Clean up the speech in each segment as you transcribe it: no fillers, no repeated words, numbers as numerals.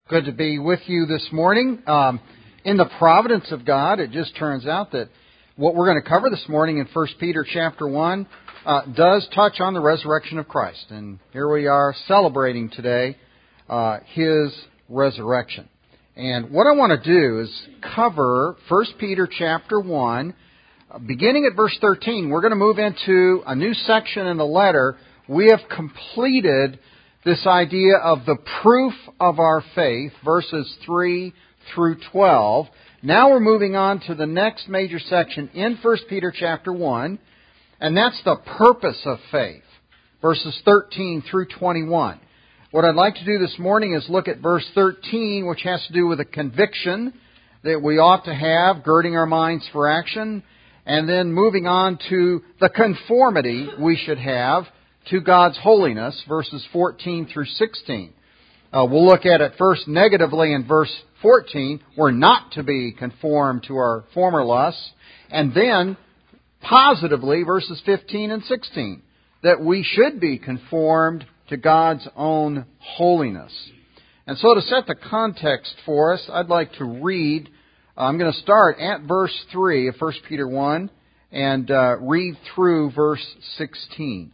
Good to be with you this morning. In the providence of God, it just turns out that what we're going to cover this morning in 1 Peter chapter 1 does touch on the resurrection of Christ. And here we are celebrating today His resurrection. And what I want to do is cover 1 Peter chapter 1, beginning at verse 13. We're going to move into a new section in the letter. We have completed this idea of the proof of our faith, verses 3 through 12. Now we're moving on to the next major section in 1 Peter chapter 1, and that's the purpose of faith, verses 13 through 21. What I'd like to do this morning is look at verse 13, which has to do with a conviction that we ought to have, girding our minds for action, and then moving on to the conformity we should have to God's holiness, verses 14 through 16. We'll look at it first negatively in verse 14. We're not to be conformed to our former lusts. And then positively, verses 15 and 16, that we should be conformed to God's own holiness. And so to set the context for us, I'd like to read. I'm going to start at verse 3 of 1 Peter 1 and read through verse 16.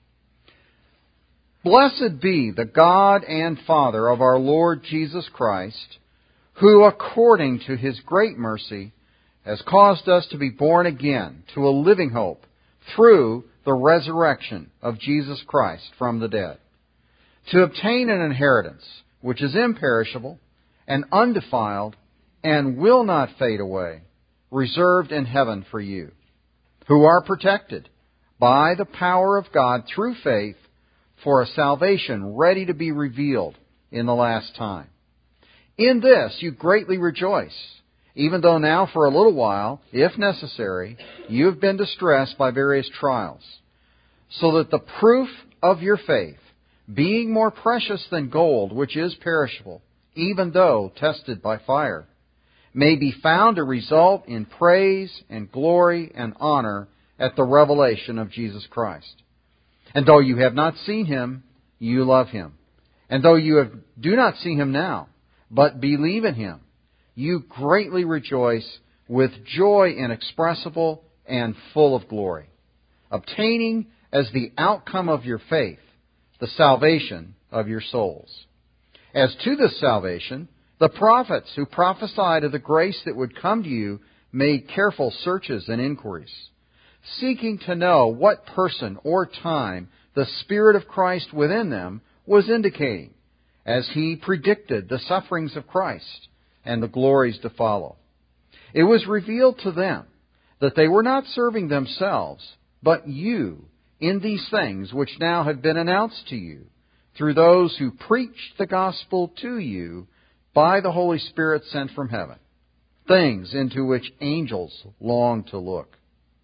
Blessed be the God and Father of our Lord Jesus Christ, who according to His great mercy has caused us to be born again to a living hope through the resurrection of Jesus Christ from the dead, to obtain an inheritance which is imperishable and undefiled and will not fade away, reserved in heaven for you, who are protected by the power of God through faith, for a salvation ready to be revealed in the last time. In this you greatly rejoice, even though now for a little while, if necessary, you have been distressed by various trials, so that the proof of your faith, being more precious than gold, which is perishable, even though tested by fire, may be found to result in praise and glory and honor at the revelation of Jesus Christ. And though you have not seen Him, you love Him. And though you do not see Him now, but believe in Him, you greatly rejoice with joy inexpressible and full of glory, obtaining as the outcome of your faith the salvation of your souls. As to this salvation, the prophets who prophesied of the grace that would come to you made careful searches and inquiries, seeking to know what person or time the Spirit of Christ within them was indicating, as He predicted the sufferings of Christ and the glories to follow. It was revealed to them that they were not serving themselves, but you in these things which now have been announced to you through those who preached the gospel to you by the Holy Spirit sent from heaven, things into which angels long to look.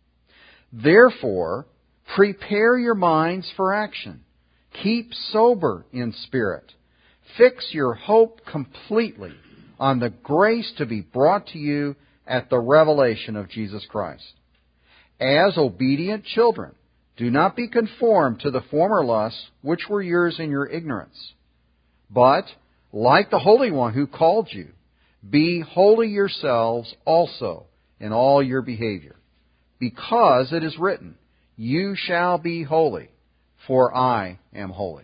Therefore, prepare your minds for action. Keep sober in spirit. Fix your hope completely on the grace to be brought to you at the revelation of Jesus Christ. As obedient children, do not be conformed to the former lusts which were yours in your ignorance. But, like the Holy One who called you, be holy yourselves also in all your behavior. Because it is written, you shall be holy, for I am holy.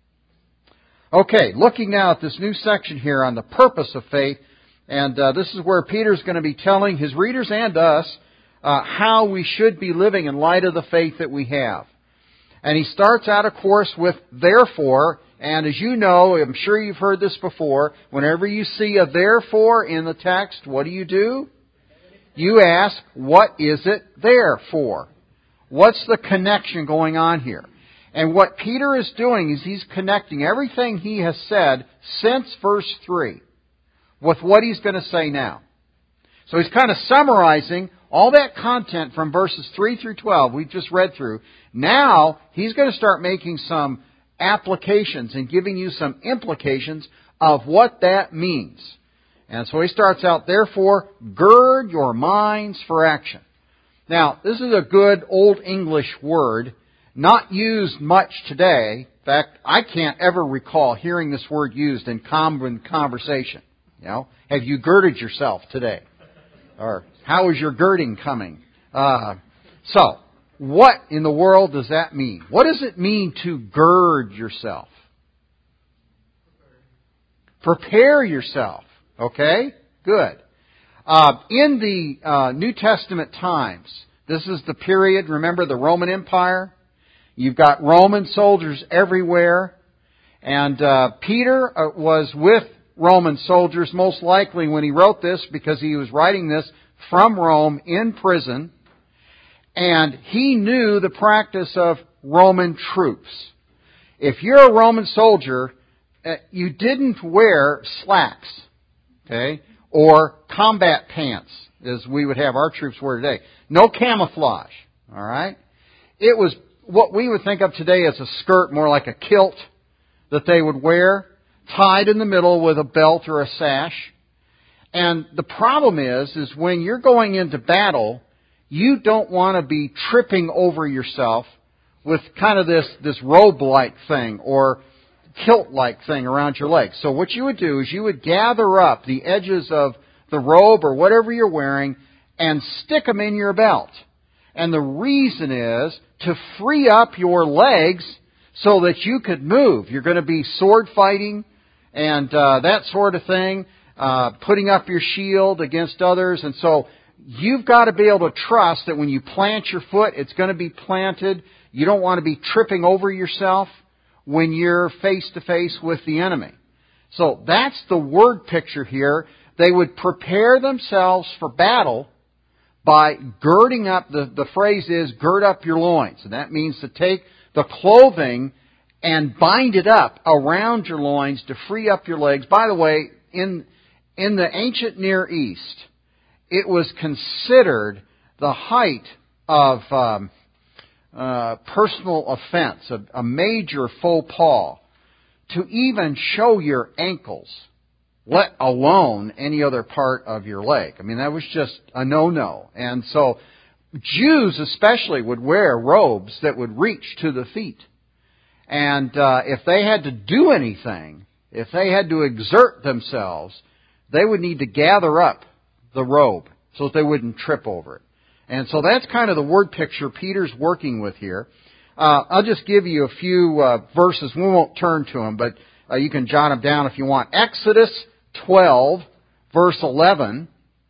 Okay, looking now at this new section here on the purpose of faith, and this is where Peter's going to be telling his readers and us how we should be living in light of the faith that we have. And he starts out, of course, with therefore, and as you know, I'm sure you've heard this before, whenever you see a therefore in the text, what do? You ask, what is it there for? What's the connection going on here? And what Peter is doing is he's connecting everything he has said since verse 3 with what he's going to say now. So he's kind of summarizing all that content from verses 3 through 12 we've just read through. Now he's going to start making some applications and giving you some implications of what that means. And so he starts out, therefore, gird your minds for action. Now, this is a good Old English word, not used much today, In fact, I can't ever recall hearing this word used in common conversation. Have you girded yourself today? Or how is your girding coming? So, what in the world does that mean? What does it mean to gird yourself? Prepare yourself. Okay? Good. In the New Testament times, this is the period, remember the Roman Empire? You've got Roman soldiers everywhere. And Peter was with Roman soldiers most likely when he wrote this, because he was writing this from Rome in prison. And he knew the practice of Roman troops. If you're a Roman soldier, you didn't wear slacks, okay, or combat pants, as we would have our troops wear today. No camouflage, all right? It was what we would think of today as a skirt, more like a kilt that they would wear, tied in the middle with a belt or a sash. And the problem is when you're going into battle, you don't want to be tripping over yourself with kind of this robe-like thing or kilt-like thing around your legs. So what you would do is you would gather up the edges of the robe or whatever you're wearing and stick them in your belt. And the reason is to free up your legs so that you could move. You're going to be sword fighting and that sort of thing, putting up your shield against others. And so you've got to be able to trust that when you plant your foot, it's going to be planted. You don't want to be tripping over yourself when you're face to face with the enemy. So that's the word picture here. They would prepare themselves for battle by girding up, the phrase is, gird up your loins. And that means to take the clothing and bind it up around your loins to free up your legs. By the way, in the ancient Near East, it was considered the height of personal offense, a major faux pas, to even show your ankles, let alone any other part of your leg. I mean, that was just a no-no. And so Jews especially would wear robes that would reach to the feet. And if they had to do anything, if they had to exert themselves, they would need to gather up the robe so that they wouldn't trip over it. And so that's kind of the word picture Peter's working with here. I'll just give you a few verses. We won't turn to them, but you can jot them down if you want. Exodus 12, verse 11.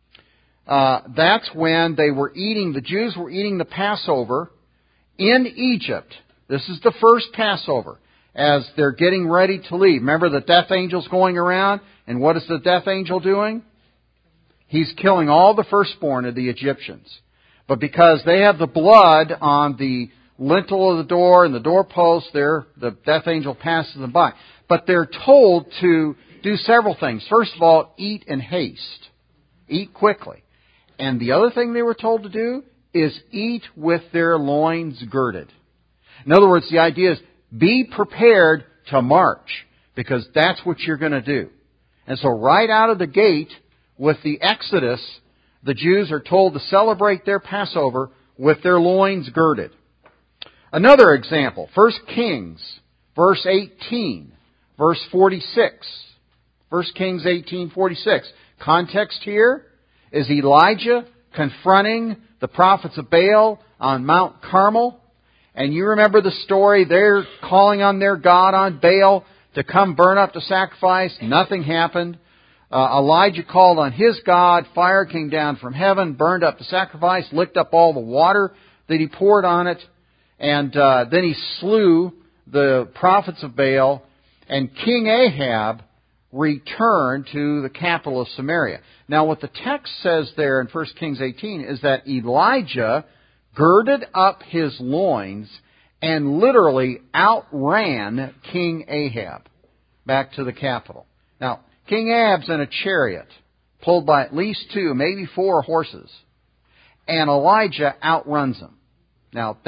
That's when the Jews were eating the Passover in Egypt. This is the first Passover as they're getting ready to leave. Remember the death angel's going around, and what is the death angel doing? He's killing all the firstborn of the Egyptians. But because they have the blood on the lintel of the door and the doorpost, the death angel passes them by. But they're told to do several things. First of all, eat in haste. Eat quickly. And the other thing they were told to do is eat with their loins girded. In other words, the idea is be prepared to march, because that's what you're going to do. And so right out of the gate with the Exodus, the Jews are told to celebrate their Passover with their loins girded. Another example, 1 Kings, verse 18, verse 46. 1 Kings 18:46. Context here is Elijah confronting the prophets of Baal on Mount Carmel. And you remember the story. They're calling on their god, on Baal, to come burn up the sacrifice. Nothing happened. Elijah called on his God. Fire came down from heaven, burned up the sacrifice, licked up all the water that he poured on it. And then he slew the prophets of Baal. And King Ahab returned to the capital of Samaria. Now what the text says there in 1 Kings 18 is that Elijah girded up his loins and literally outran King Ahab back to the capital. Now, King Ahab's in a chariot pulled by at least 2, maybe 4 horses, and Elijah outruns him. Now,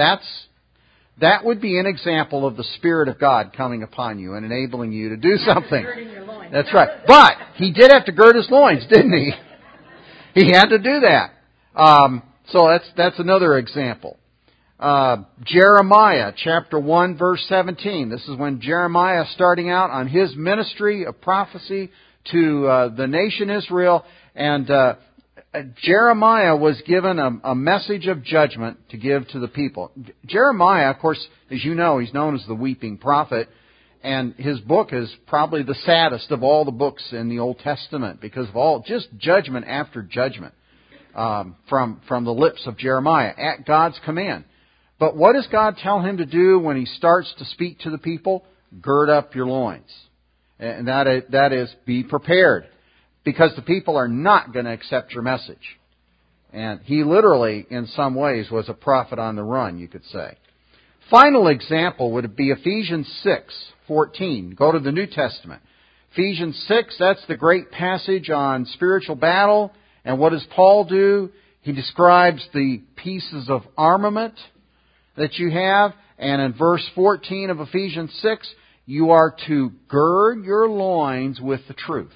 that would be an example of the Spirit of God coming upon you and enabling you to do something. That's right. But he did have to gird his loins, didn't he? He had to do that. So that's another example. Jeremiah chapter 1 verse 17. This is when Jeremiah is starting out on his ministry of prophecy to the nation Israel. And Jeremiah was given a message of judgment to give to the people. Jeremiah, of course, as you know, he's known as the weeping prophet. And his book is probably the saddest of all the books in the Old Testament because of all just judgment after judgment from the lips of Jeremiah at God's command. But what does God tell him to do when he starts to speak to the people? Gird up your loins. And that is be prepared. Because the people are not going to accept your message. And he literally, in some ways, was a prophet on the run, you could say. Final example would be Ephesians 6:14. Go to the New Testament. Ephesians 6, that's the great passage on spiritual battle. And what does Paul do? He describes the pieces of armament that you have. And in verse 14 of Ephesians 6, you are to gird your loins with the truth.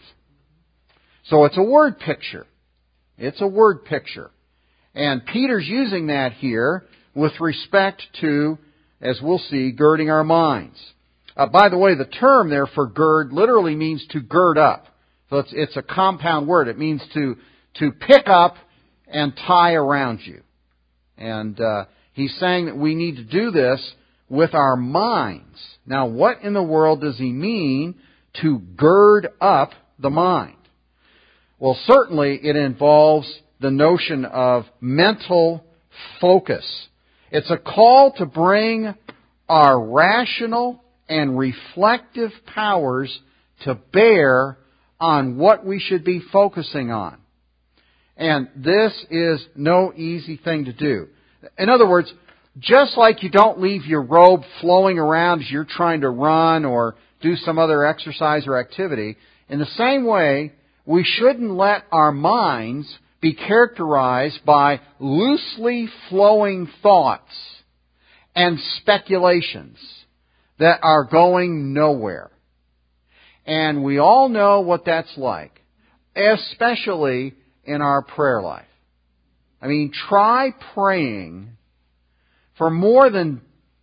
So it's a word picture. It's a word picture. And Peter's using that here with respect to, as we'll see, girding our minds. By the way, the term there for gird literally means to gird up. So it's a compound word. It means to pick up and tie around you. And he's saying that we need to do this with our minds. Now, what in the world does he mean to gird up the mind? Well, certainly it involves the notion of mental focus. It's a call to bring our rational and reflective powers to bear on what we should be focusing on. And this is no easy thing to do. In other words, just like you don't leave your robe flowing around as you're trying to run or do some other exercise or activity, in the same way, we shouldn't let our minds be characterized by loosely flowing thoughts and speculations that are going nowhere. And we all know what that's like, especially in our prayer life. I mean, try praying for more than,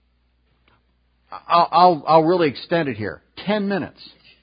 I'll really extend it here, 10 minutes.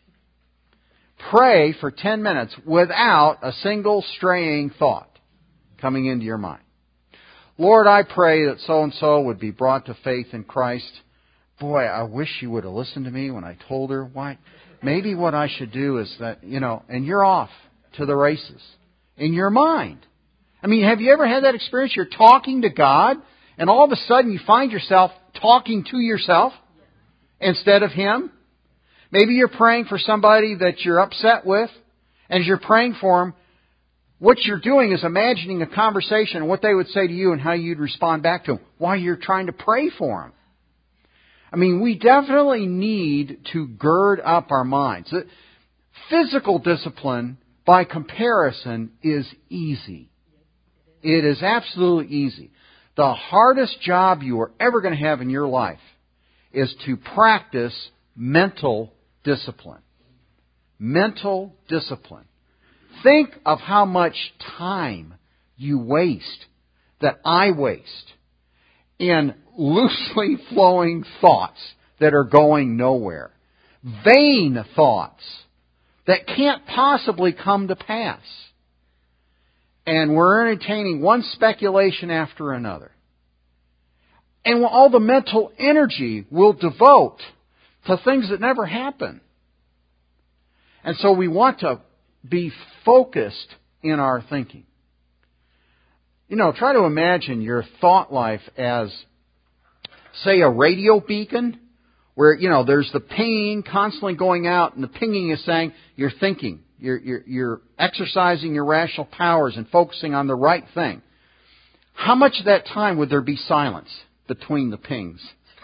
Pray for 10 minutes without a single straying thought coming into your mind. Lord, I pray that so-and-so would be brought to faith in Christ. Boy, I wish she would have listened to me when I told her. Why? Maybe what I should do is that, and you're off to the races in your mind. I mean, have you ever had that experience? You're talking to God, and all of a sudden you find yourself talking to yourself instead of Him. Maybe you're praying for somebody that you're upset with, and as you're praying for them, what you're doing is imagining a conversation and what they would say to you and how you'd respond back to them while you're trying to pray for them. I mean, we definitely need to gird up our minds. Physical discipline, by comparison, is easy. It is absolutely easy. The hardest job you are ever going to have in your life is to practice mental discipline. Mental discipline. Think of how much time you waste, that I waste, in loosely flowing thoughts that are going nowhere. Vain thoughts that can't possibly come to pass. And we're entertaining one speculation after another. And all the mental energy we'll devote to things that never happen. And so we want to be focused in our thinking. Try to imagine your thought life as, say, a radio beacon where, there's the pinging constantly going out, and the pinging is saying you're thinking. You're exercising your rational powers and focusing on the right thing. How much of that time would there be silence between the pings?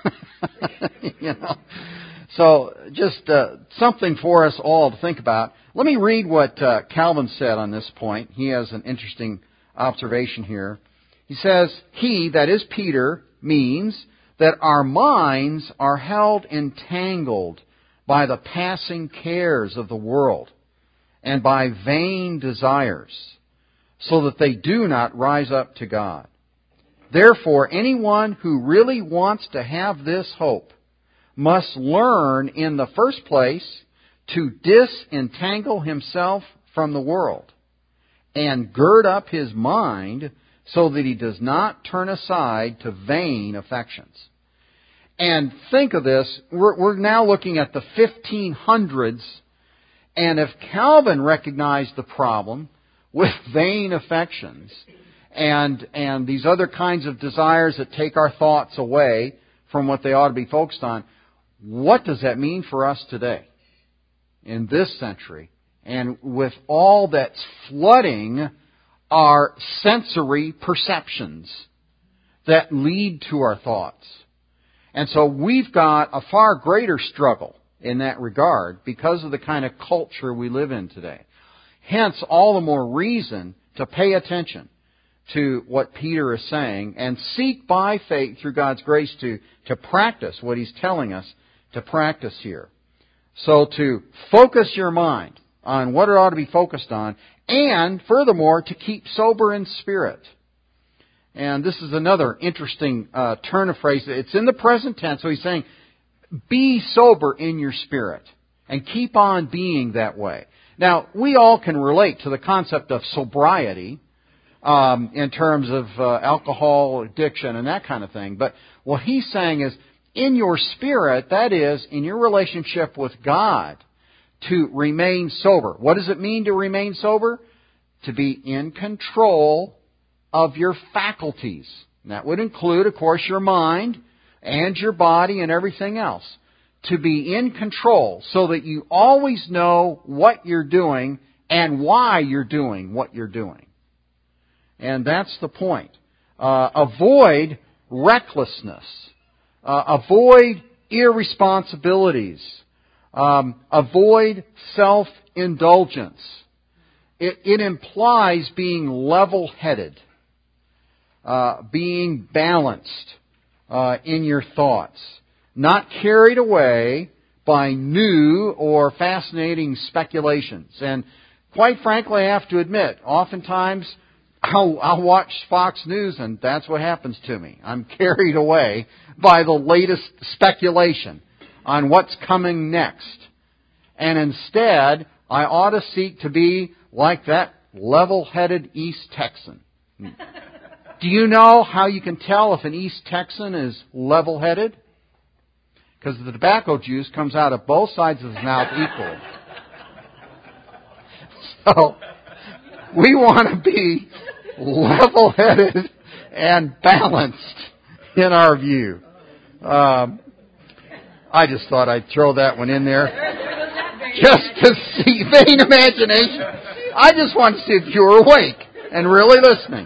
So just something for us all to think about. Let me read what Calvin said on this point. He has an interesting observation here. He says, he, that is Peter, means that our minds are held entangled by the passing cares of the world and by vain desires, so that they do not rise up to God. Therefore, anyone who really wants to have this hope must learn, in the first place, to disentangle himself from the world and gird up his mind so that he does not turn aside to vain affections. And think of this, we're now looking at the 1500s, and if Calvin recognized the problem with vain affections and these other kinds of desires that take our thoughts away from what they ought to be focused on, what does that mean for us today, in this century, and with all that's flooding our sensory perceptions that lead to our thoughts? And so we've got a far greater struggle in that regard because of the kind of culture we live in today. Hence, all the more reason to pay attention to what Peter is saying and seek by faith through God's grace to practice what he's telling us to practice here. So to focus your mind on what it ought to be focused on, and furthermore, to keep sober in spirit. And this is another interesting turn of phrase. It's in the present tense, so he's saying, be sober in your spirit, and keep on being that way. Now, we all can relate to the concept of sobriety in terms of alcohol addiction and that kind of thing. But what he's saying is, in your spirit, that is, in your relationship with God, to remain sober. What does it mean to remain sober? To be in control of your faculties. And that would include, of course, your mind and your body and everything else. To be in control so that you always know what you're doing and why you're doing what you're doing. And that's the point. Avoid recklessness. Avoid irresponsibilities. Avoid self-indulgence. It implies being level-headed, being balanced in your thoughts, not carried away by new or fascinating speculations. And quite frankly, I have to admit, oftentimes I'll watch Fox News and that's what happens to me. I'm carried away by the latest speculation on what's coming next. And instead, I ought to seek to be like that level-headed East Texan. Do you know how you can tell if an East Texan is level-headed? Because the tobacco juice comes out of both sides of his mouth equally. So, we want to be level-headed and balanced in our view. I just thought I'd throw that one in there. Just to see, vain imagination. I just want to see if you were awake and really listening.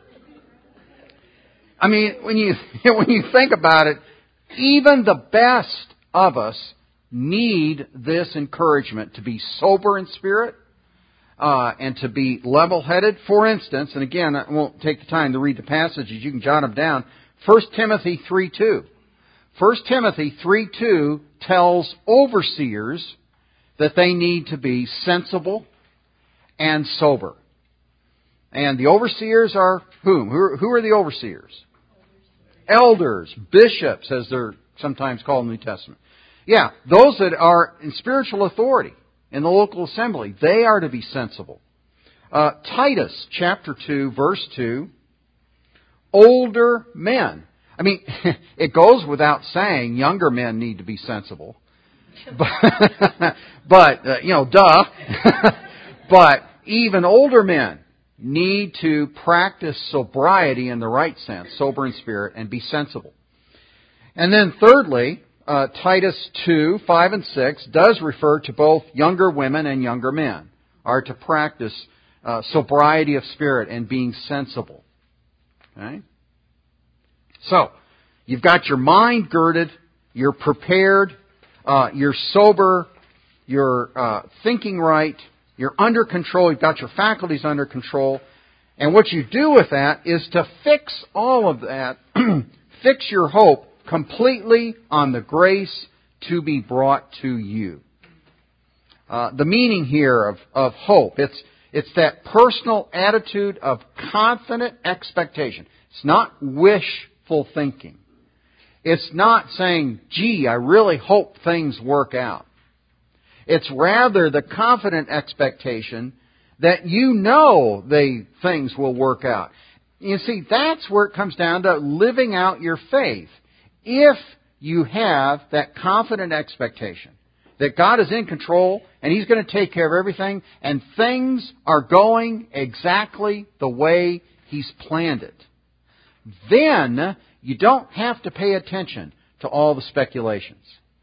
I mean, when you think about it, even the best of us need this encouragement to be sober in spirit and to be level-headed. For instance, and again, I won't take the time to read the passages. You can jot them down. 1 Timothy 3:2. 1 Timothy 3:2 tells overseers that they need to be sensible and sober. And the overseers are whom? Who are the overseers? Elders, bishops, as they're sometimes called in the New Testament. Yeah, those that are in spiritual authority in the local assembly, they are to be sensible. Titus chapter 2, verse 2, older men. I mean, it goes without saying younger men need to be sensible. But duh. But even older men need to practice sobriety in the right sense, sober in spirit, and be sensible. And then thirdly, Titus 2, 5 and 6 does refer to both younger women and younger men are to practice sobriety of spirit and being sensible. Okay? So, you've got your mind girded, you're prepared, you're sober, you're thinking right, you're under control, you've got your faculties under control. And what you do with that is to fix all of that, fix your hope completely on the grace to be brought to you. The meaning here of hope, it's that personal attitude of confident expectation. It's not wishful thinking. It's not saying, gee, I really hope things work out. It's rather the confident expectation that you know things will work out. You see, that's where it comes down to living out your faith. If you have that confident expectation that God is in control and He's going to take care of everything and things are going exactly the way He's planned it, then you don't have to pay attention to all the speculations.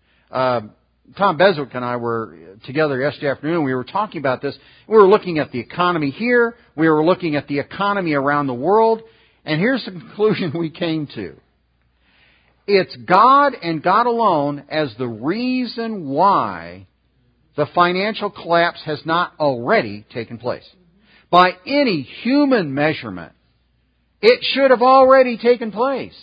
Tom Beswick and I were together yesterday afternoon. We were talking about this. We were looking at the economy here. We were looking at the economy around the world. And here's the conclusion we came to. It's God and God alone as the reason why the financial collapse has not already taken place. By any human measurement, it should have already taken place.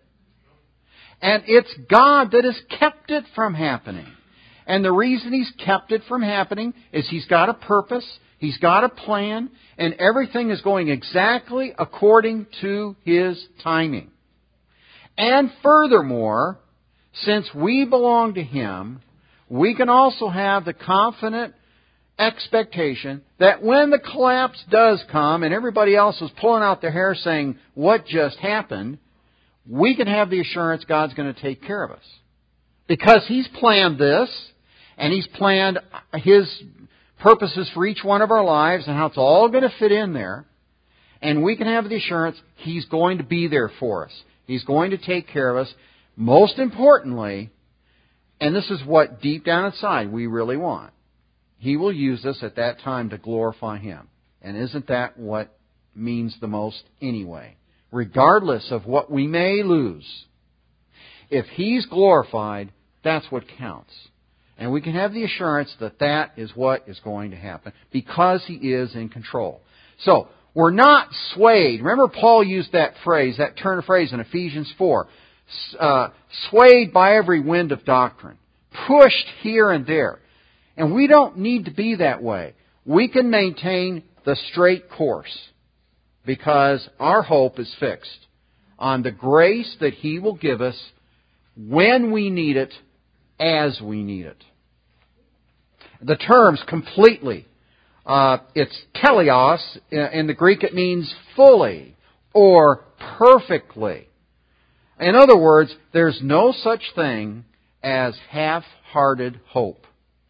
And it's God that has kept it from happening. And the reason He's kept it from happening is He's got a purpose, He's got a plan, and everything is going exactly according to His timing. And furthermore, since we belong to Him, we can also have the confident expectation that when the collapse does come and everybody else is pulling out their hair saying, what just happened? We can have the assurance God's going to take care of us. Because He's planned this, and He's planned His purposes for each one of our lives and how it's all going to fit in there. And we can have the assurance He's going to be there for us. He's going to take care of us. Most importantly, and this is what deep down inside we really want, He will use us at that time to glorify Him. And isn't that what means the most anyway? Regardless of what we may lose, if He's glorified, that's what counts. And we can have the assurance that that is what is going to happen because He is in control. So, we're not swayed. Remember Paul used that phrase, that turn of phrase in Ephesians 4. Swayed by every wind of doctrine. Pushed here and there. And we don't need to be that way. We can maintain the straight course because our hope is fixed on the grace that He will give us when we need it, as we need it. The terms completely, it's teleos. In the Greek it means fully or perfectly. In other words, there's no such thing as half-hearted hope.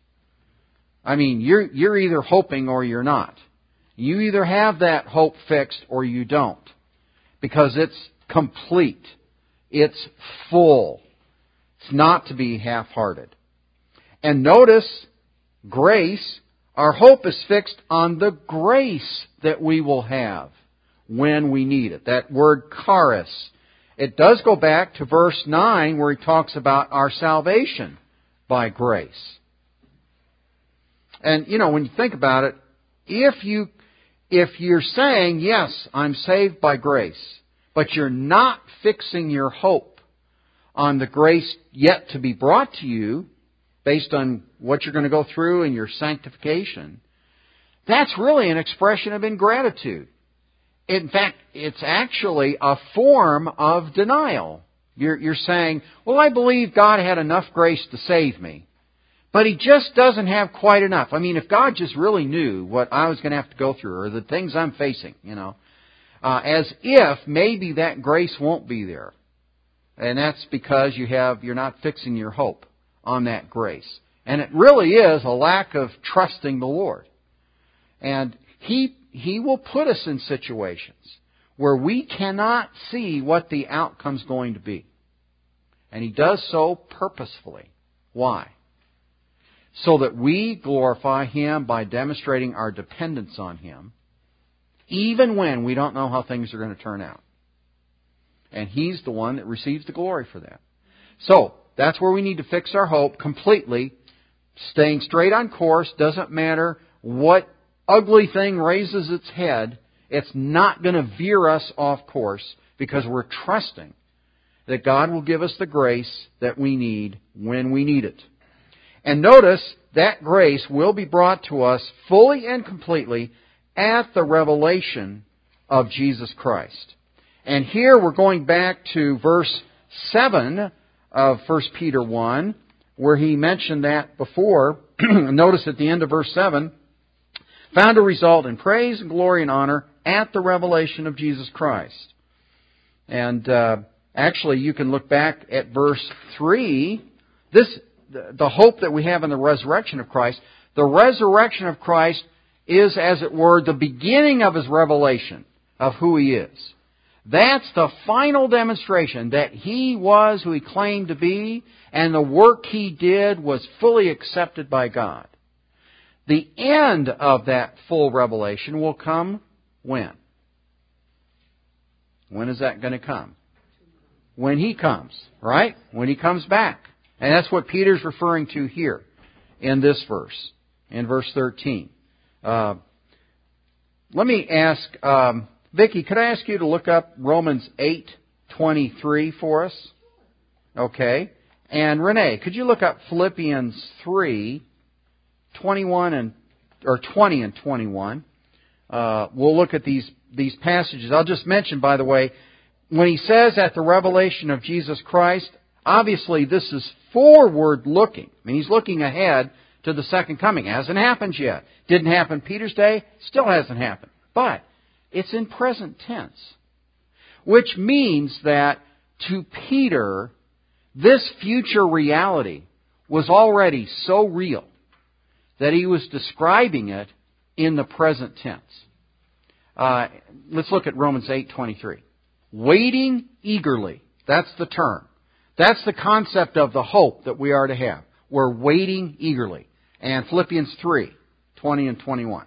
I mean, you're either hoping or you're not. You either have that hope fixed or you don't. Because it's complete. It's full. It's not to be half-hearted. And notice, grace, our hope is fixed on the grace that we will have when we need it. That word charis. It does go back to verse 9 where he talks about our salvation by grace. And, when you think about it, if you're saying, yes, I'm saved by grace, but you're not fixing your hope on the grace yet to be brought to you, based on what you're going to go through in your sanctification, that's really an expression of ingratitude. In fact, it's actually a form of denial. You're saying, well, I believe God had enough grace to save me, but He just doesn't have quite enough. I mean, if God just really knew what I was going to have to go through or the things I'm facing, as if maybe that grace won't be there. And that's because you're not fixing your hope on that grace. And it really is a lack of trusting the Lord. And He will put us in situations where we cannot see what the outcome's going to be. And He does so purposefully. Why? So that we glorify Him by demonstrating our dependence on Him, even when we don't know how things are going to turn out. And He's the one that receives the glory for that. So, that's where we need to fix our hope completely. Staying straight on course, doesn't matter what ugly thing raises its head. It's not going to veer us off course because we're trusting that God will give us the grace that we need when we need it. And notice that grace will be brought to us fully and completely at the revelation of Jesus Christ. And here we're going back to verse 7 of 1 Peter 1, where he mentioned that before. Notice at the end of verse 7, found a result in praise and glory and honor at the revelation of Jesus Christ. And actually, you can look back at verse 3. The hope that we have in the resurrection of Christ. The resurrection of Christ is, as it were, the beginning of His revelation of who He is. That's the final demonstration that He was who He claimed to be, and the work He did was fully accepted by God. The end of that full revelation will come when? When is that going to come? When He comes, right? When He comes back. And that's what Peter's referring to here in this verse, in verse 13. Let me ask, Vicki, could I ask you to look up Romans 8:23 for us? Okay. And Renee, could you look up Philippians 3:20 and 21? We'll look at these passages. I'll just mention, by the way, when he says at the revelation of Jesus Christ, obviously this is forward-looking. I mean, he's looking ahead to the second coming. It hasn't happened yet. Didn't happen Peter's day. Still hasn't happened. But it's in present tense. Which means that to Peter, this future reality was already so real that he was describing it in the present tense. Let's look at Romans 8:23. Waiting eagerly. That's the term. That's the concept of the hope that we are to have. We're waiting eagerly. And Philippians 3:20 and 21.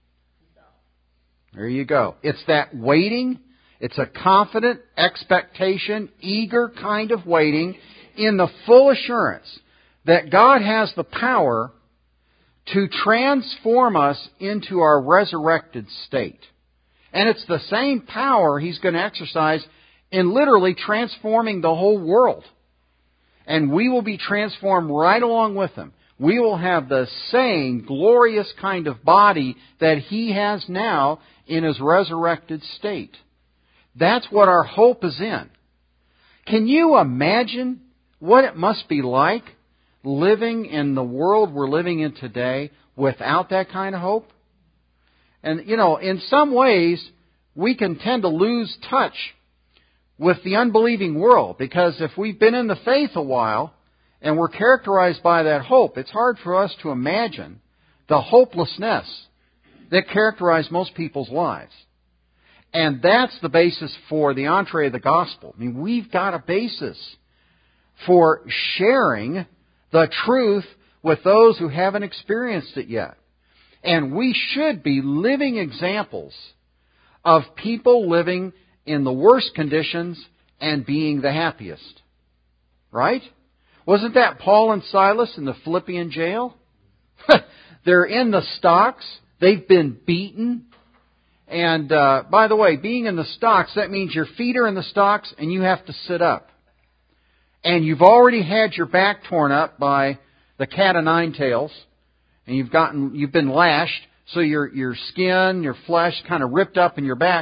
There you go. It's that waiting. It's a confident expectation, eager kind of waiting in the full assurance that God has the power to transform us into our resurrected state. And it's the same power He's going to exercise in literally transforming the whole world. And we will be transformed right along with Him. We will have the same glorious kind of body that He has now in His resurrected state. That's what our hope is in. Can you imagine what it must be like living in the world we're living in today without that kind of hope? And, in some ways, we can tend to lose touch with the unbelieving world, because if we've been in the faith a while and we're characterized by that hope, it's hard for us to imagine the hopelessness that characterized most people's lives. And that's the basis for the entree of the gospel. I mean, we've got a basis for sharing the truth with those who haven't experienced it yet. And we should be living examples of people living in the worst conditions and being the happiest. Right? Wasn't that Paul and Silas in the Philippian jail? They're in the stocks. They've been beaten. And by the way, being in the stocks, that means your feet are in the stocks and you have to sit up. And you've already had your back torn up by the cat o' nine tails. And you've been lashed, so your skin, your flesh kind of ripped up in your back.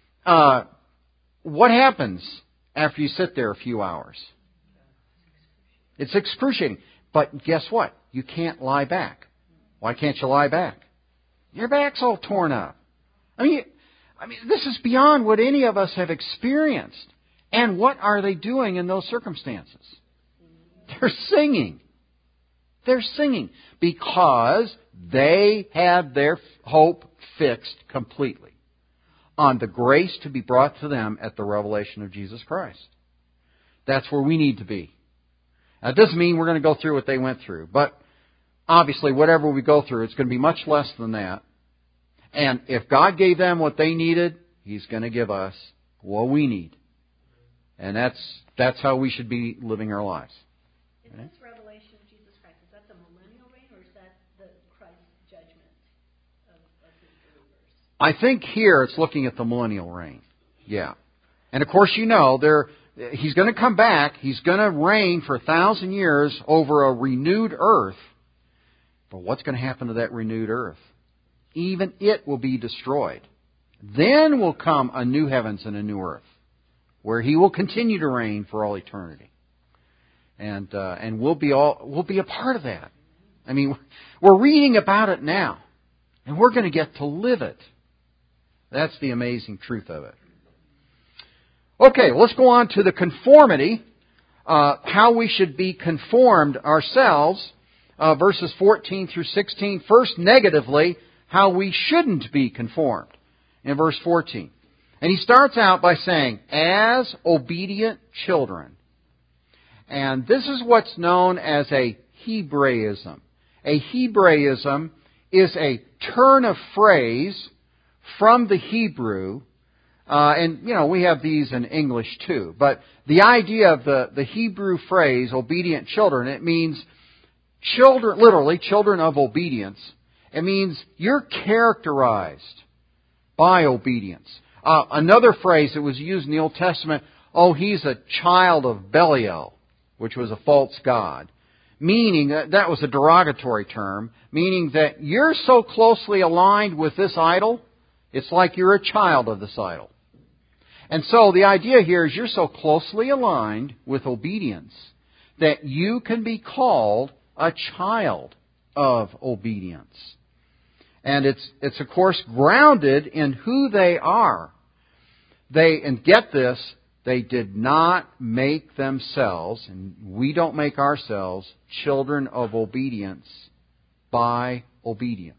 What happens after you sit there a few hours? It's excruciating. But guess what? You can't lie back. Why can't you lie back? Your back's all torn up. I mean, this is beyond what any of us have experienced. And what are they doing in those circumstances? They're singing. They're singing because they had their hope fixed completely on the grace to be brought to them at the revelation of Jesus Christ. That's where we need to be. Now, it doesn't mean we're going to go through what they went through, but obviously whatever we go through, it's going to be much less than that. And if God gave them what they needed, He's going to give us what we need. And that's how we should be living our lives. Is this revelation of Jesus Christ, is that the millennial reign, or is that the Christ's judgment of His believers? I think here it's looking at the millennial reign. Yeah. And of course, He's going to come back. He's going to reign for 1,000 years over a renewed earth. But what's going to happen to that renewed earth? Even it will be destroyed. Then will come a new heavens and a new earth. where He will continue to reign for all eternity. And we'll be a part of that. I mean, we're reading about it now, and we're going to get to live it. That's the amazing truth of it. Okay, let's go on to the conformity, how we should be conformed ourselves, verses 14 through 16. First, negatively, how we shouldn't be conformed in verse 14. And he starts out by saying, as obedient children. And this is what's known as a Hebraism. A Hebraism is a turn of phrase from the Hebrew. And, we have these in English too. But the idea of the Hebrew phrase, obedient children, it means children, literally, children of obedience. It means you're characterized by obedience. Another phrase that was used in the Old Testament, he's a child of Belial, which was a false god. Meaning, that was a derogatory term, meaning that you're so closely aligned with this idol, it's like you're a child of this idol. And so the idea here is you're so closely aligned with obedience that you can be called a child of obedience. And it's of course grounded in who they are. And get this, they did not make themselves, and we don't make ourselves, children of obedience by obedience.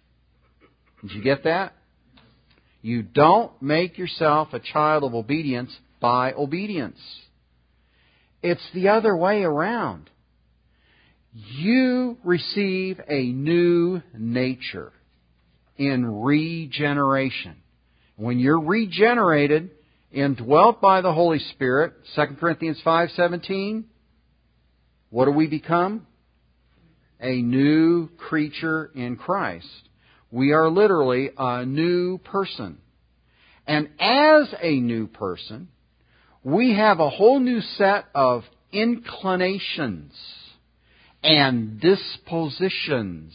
Did you get that? You don't make yourself a child of obedience by obedience. It's the other way around. You receive a new nature in regeneration. When you're regenerated, indwelt by the Holy Spirit, 2 Corinthians 5:17, what do we become? A new creature in Christ. We are literally a new person. And as a new person, we have a whole new set of inclinations and dispositions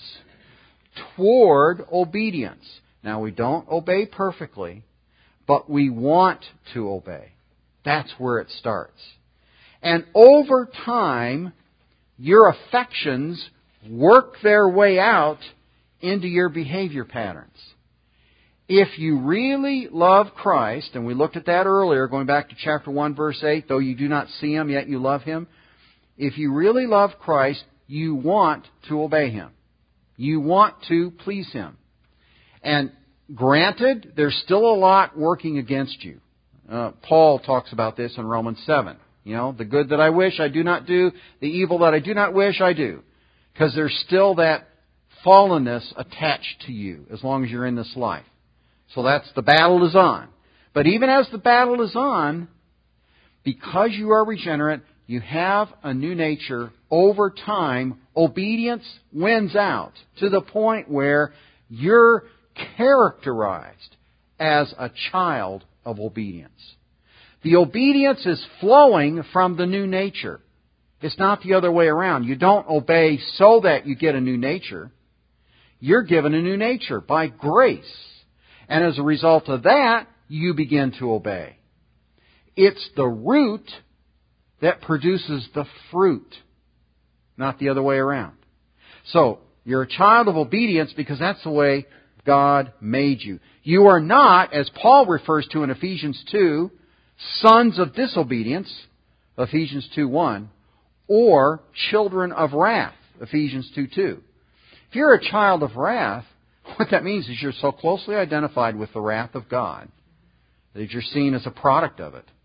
toward obedience. Now, we don't obey perfectly, but we want to obey. That's where it starts. And over time, your affections work their way out into your behavior patterns. If you really love Christ, and we looked at that earlier, going back to chapter 1, verse 8, though you do not see Him, yet you love Him. If you really love Christ, you want to obey Him. You want to please Him. And granted, there's still a lot working against you. Paul talks about this in Romans 7. The good that I wish I do not do, the evil that I do not wish I do. Because there's still that fallenness attached to you as long as you're in this life. So the battle is on. But even as the battle is on, because you are regenerate, you have a new nature. Over time, obedience wins out to the point where you're characterized as a child of obedience. The obedience is flowing from the new nature. It's not the other way around. You don't obey so that you get a new nature. You're given a new nature by grace. And as a result of that, you begin to obey. It's the root that produces the fruit, not the other way around. So, you're a child of obedience because that's the way God made you. You are not, as Paul refers to in Ephesians 2, sons of disobedience, Ephesians 2:1, or children of wrath, Ephesians 2:2. If you're a child of wrath, what that means is you're so closely identified with the wrath of God that you're seen as a product of it.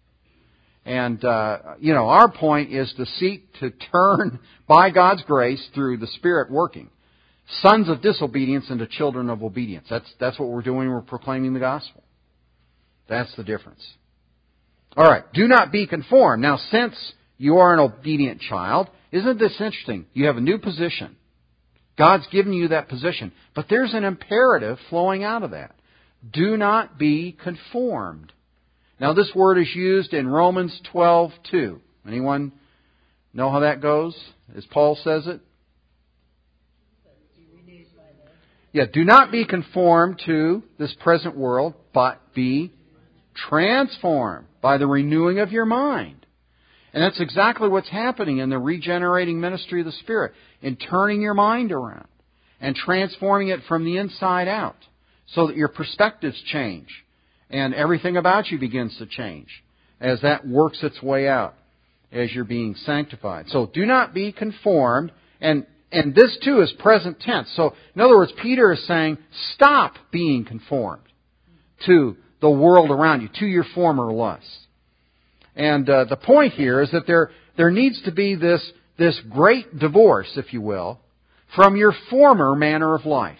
And, our point is to seek to turn, by God's grace, through the Spirit working, sons of disobedience into children of obedience. That's what we're doing. We're proclaiming the gospel. That's the difference. All right. Do not be conformed. Now, since you are an obedient child, isn't this interesting? You have a new position. God's given you that position. But there's an imperative flowing out of that. Do not be conformed. Now, this word is used in Romans 12:2. Anyone know how that goes, as Paul says it? Yeah, do not be conformed to this present world, but be transformed by the renewing of your mind. And that's exactly what's happening in the regenerating ministry of the Spirit, in turning your mind around and transforming it from the inside out so that your perspectives change and everything about you begins to change as that works its way out as you're being sanctified. So do not be conformed, and this too is present tense. So in other words, Peter is saying, stop being conformed to the world around you, to your former lusts. And the point here is that there needs to be this great divorce, if you will, from your former manner of life.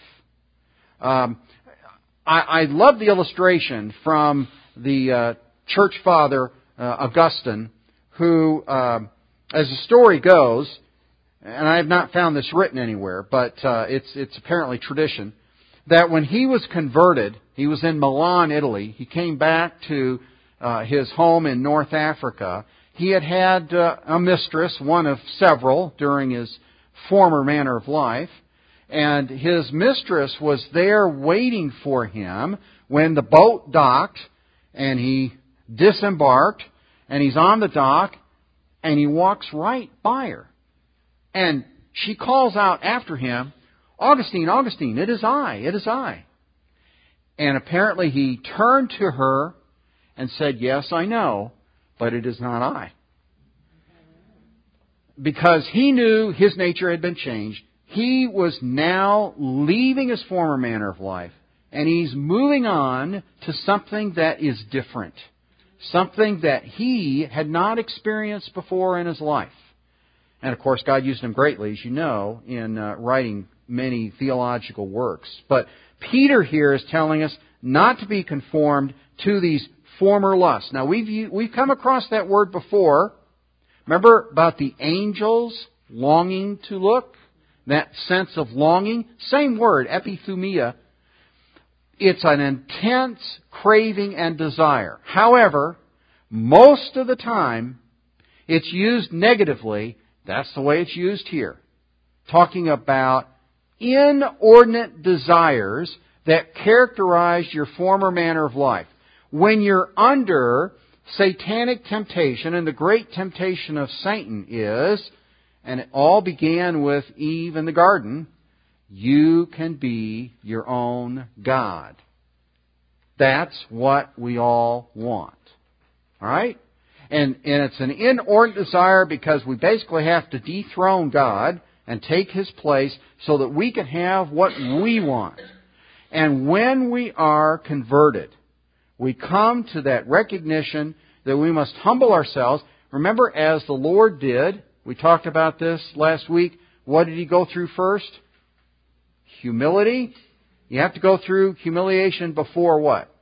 I love the illustration from the church father Augustine, who, as the story goes, and I have not found this written anywhere, but it's apparently tradition, that when he was converted, he was in Milan, Italy. He came back to his home in North Africa. He had a mistress, one of several, during his former manner of life. And his mistress was there waiting for him when the boat docked, and he disembarked, and he's on the dock, and he walks right by her. And she calls out after him, "Augustine, Augustine, it is I, it is I." And apparently he turned to her and said, "Yes, I know, but it is not I." Because he knew his nature had been changed. He was now leaving his former manner of life, and he's moving on to something that is different. Something that he had not experienced before in his life. And of course, God used him greatly, as you know, in writing many theological works. But Peter here is telling us not to be conformed to these former lusts. Now, we've come across that word before. Remember about the angels longing to look? That sense of longing? Same word, epithumia. It's an intense craving and desire. However, most of the time, it's used negatively. That's the way it's used here. Talking about inordinate desires that characterize your former manner of life. When you're under satanic temptation, and the great temptation of Satan is, and it all began with Eve in the garden, you can be your own God. That's what we all want. All right? And it's an inordinate desire because we basically have to dethrone God and take His place so that we can have what we want. And when we are converted, we come to that recognition that we must humble ourselves. Remember, as the Lord did, we talked about this last week, what did He go through first? Humility. You have to go through humiliation before what?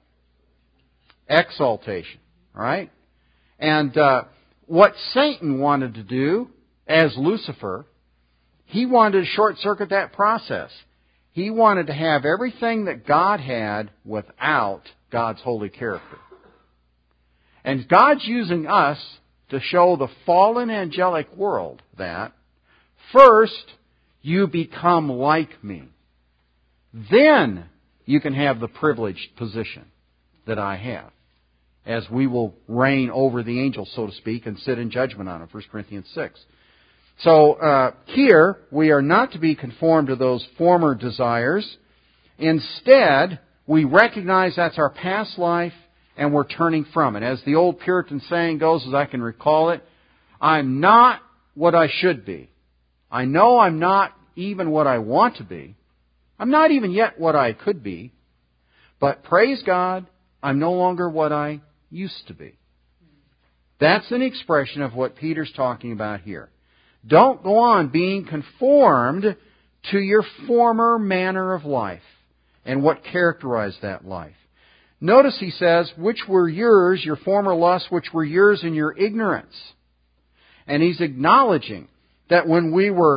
Exaltation. All right? And what Satan wanted to do, as Lucifer, he wanted to short-circuit that process. He wanted to have everything that God had without God's holy character. And God's using us to show the fallen angelic world that, first, you become like me. Then you can have the privileged position that I have, as we will reign over the angels, so to speak, and sit in judgment on them, 1 Corinthians 6. So here, we are not to be conformed to those former desires. Instead, we recognize that's our past life, and we're turning from it. As the old Puritan saying goes, as I can recall it, I'm not what I should be. I know I'm not even what I want to be. I'm not even yet what I could be. But praise God, I'm no longer what I used to be. That's an expression of what Peter's talking about here. Don't go on being conformed to your former manner of life and what characterized that life. Notice he says, which were yours, your former lusts, which were yours in your ignorance. And he's acknowledging that when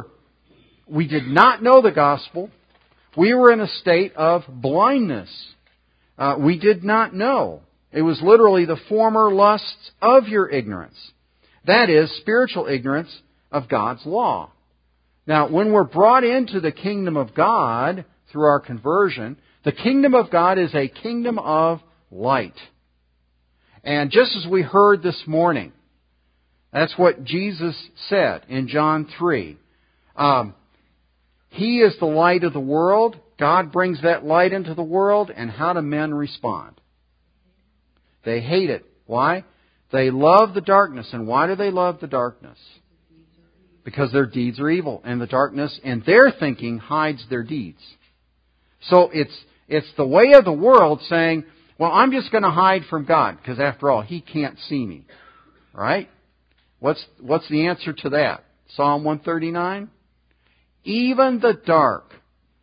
we did not know the gospel, we were in a state of blindness. We did not know. It was literally the former lusts of your ignorance. That is, spiritual ignorance of God's law. Now, when we're brought into the kingdom of God through our conversion, the kingdom of God is a kingdom of light. And just as we heard this morning, that's what Jesus said in John 3. He is the light of the world. God brings that light into the world. And how do men respond? They hate it. Why? They love the darkness. And why do they love the darkness? Because their deeds are evil. And the darkness in their thinking hides their deeds. So it's the way of the world saying, well, I'm just going to hide from God. Because after all, He can't see me. Right? What's the answer to that? Psalm 139? Even the dark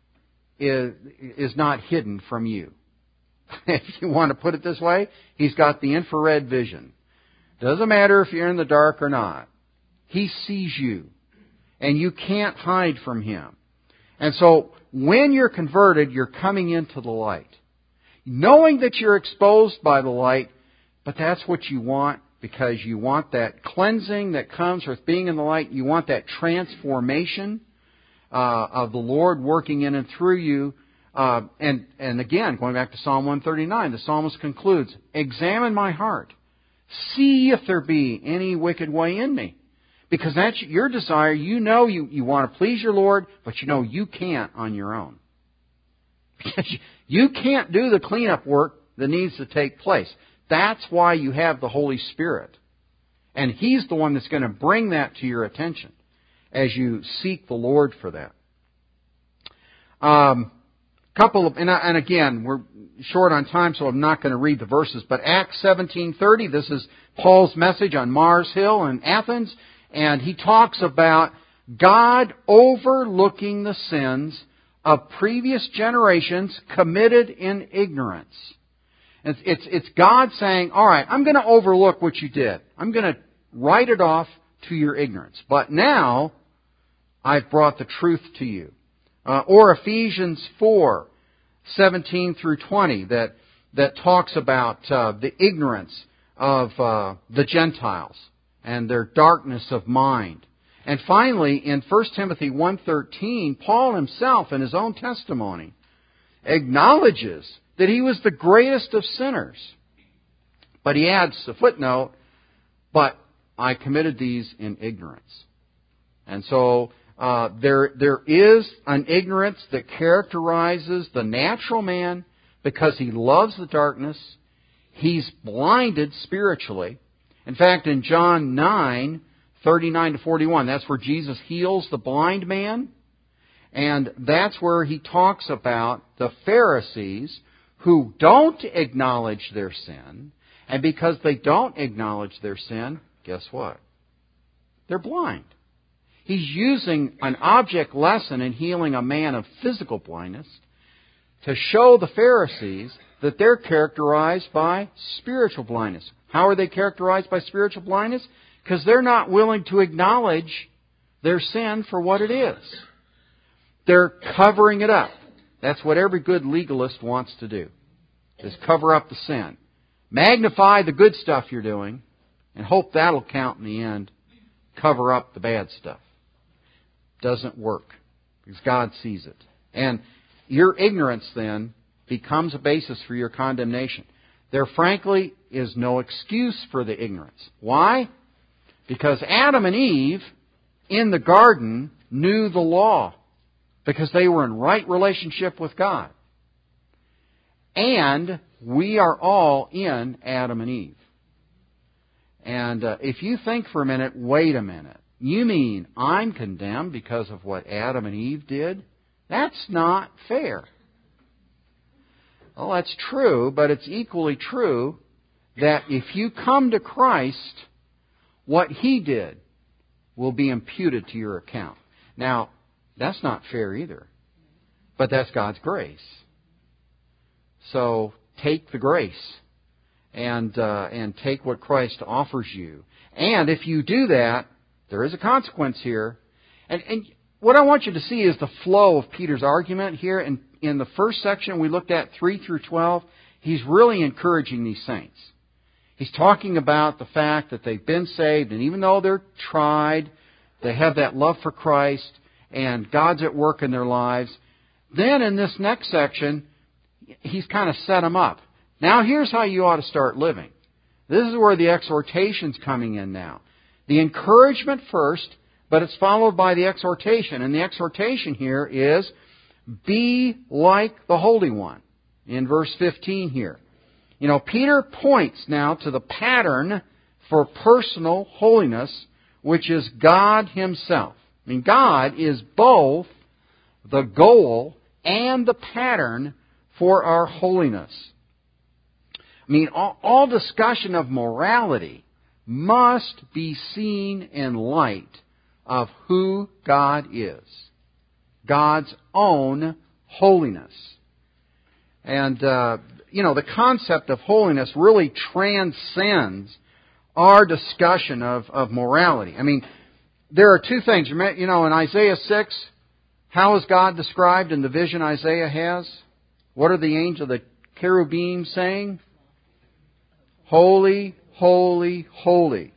is not hidden from you. If you want to put it this way, He's got the infrared vision. Doesn't matter if you're in the dark or not. He sees you. And you can't hide from Him. And so, when you're converted, you're coming into the light. Knowing that you're exposed by the light, but that's what you want, because you want that cleansing that comes with being in the light. You want that transformation of the Lord working in and through you. And again, going back to Psalm 139, the psalmist concludes, examine my heart. See if there be any wicked way in me. Because that's your desire. You know you want to please your Lord, but you know you can't on your own. Because you can't do the cleanup work that needs to take place. That's why you have the Holy Spirit. And He's the one that's going to bring that to your attention as you seek the Lord for that. And again, we're short on time, so I'm not going to read the verses. But Acts 17:30, this is Paul's message on Mars Hill in Athens. And he talks about God overlooking the sins of previous generations committed in ignorance. It's God saying, all right, I'm going to overlook what you did. I'm going to write it off to your ignorance. But now, I've brought the truth to you. Or Ephesians 4:17 through 20, that talks about the ignorance of the Gentiles and their darkness of mind. And finally, in 1 Timothy 1:13, Paul himself, in his own testimony, acknowledges that he was the greatest of sinners. But he adds a footnote, but I committed these in ignorance. And so there is an ignorance that characterizes the natural man because he loves the darkness. He's blinded spiritually. In fact, in John 9:39 to 41, that's where Jesus heals the blind man. And that's where He talks about the Pharisees who don't acknowledge their sin. And because they don't acknowledge their sin, guess what? They're blind. He's using an object lesson in healing a man of physical blindness to show the Pharisees that they're characterized by spiritual blindness. How are they characterized by spiritual blindness? Because they're not willing to acknowledge their sin for what it is. They're covering it up. That's what every good legalist wants to do, is cover up the sin. Magnify the good stuff you're doing and hope that'll count in the end. Cover up the bad stuff. Doesn't work because God sees it. And your ignorance then becomes a basis for your condemnation. There frankly is no excuse for the ignorance. Why? Because Adam and Eve in the garden knew the law because they were in right relationship with God. And we are all in Adam and Eve. And if you think for a minute, wait a minute, you mean I'm condemned because of what Adam and Eve did? That's not fair. Well, that's true, but it's equally true that if you come to Christ, what He did will be imputed to your account. Now, that's not fair either, but that's God's grace. So take the grace and take what Christ offers you. And if you do that, there is a consequence here. And what I want you to see is the flow of Peter's argument here. In the first section we looked at, 3 through 12, he's really encouraging these saints. He's talking about the fact that they've been saved, and even though they're tried, they have that love for Christ, and God's at work in their lives. Then in this next section, he's kind of set them up. Now here's how you ought to start living. This is where the exhortation's coming in now. The encouragement first, but it's followed by the exhortation. And the exhortation here is, be like the Holy One, in verse 15 here. You know, Peter points now to the pattern for personal holiness, which is God Himself. I mean, God is both the goal and the pattern for our holiness. I mean, all discussion of morality must be seen in light of who God is. God's own holiness. And, the concept of holiness really transcends our discussion of morality. I mean, there are two things. In Isaiah 6, how is God described in the vision Isaiah has? What are the angels, the cherubim saying? Holy, holy, holy.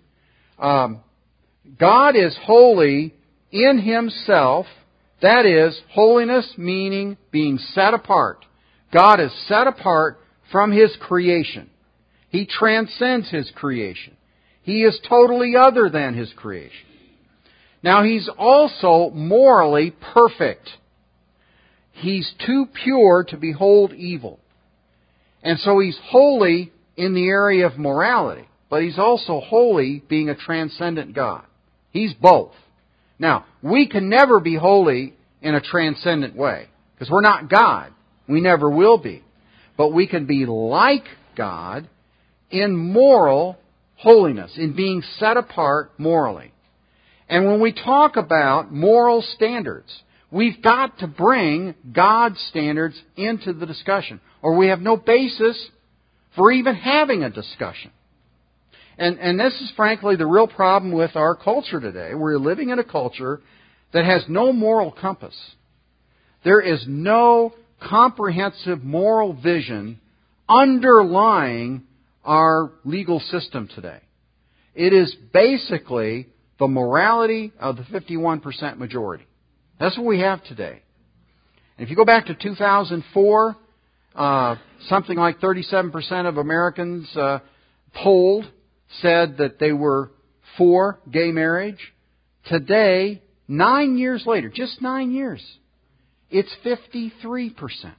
God is holy in Himself. That is, holiness meaning being set apart. God is set apart from His creation. He transcends His creation. He is totally other than His creation. Now, He's also morally perfect. He's too pure to behold evil. And so He's holy in the area of morality, but He's also holy being a transcendent God. He's both. Now, we can never be holy in a transcendent way, because we're not God. We never will be. But we can be like God in moral holiness, in being set apart morally. And when we talk about moral standards, we've got to bring God's standards into the discussion, or we have no basis for even having a discussion. And this is frankly the real problem with our culture today. We're living in a culture that has no moral compass. There is no comprehensive moral vision underlying our legal system today. It is basically the morality of the 51% majority. That's what we have today. And if you go back to 2004, something like 37% of Americans polled said that they were for gay marriage. Today, 9 years later, just 9 years, it's 53%.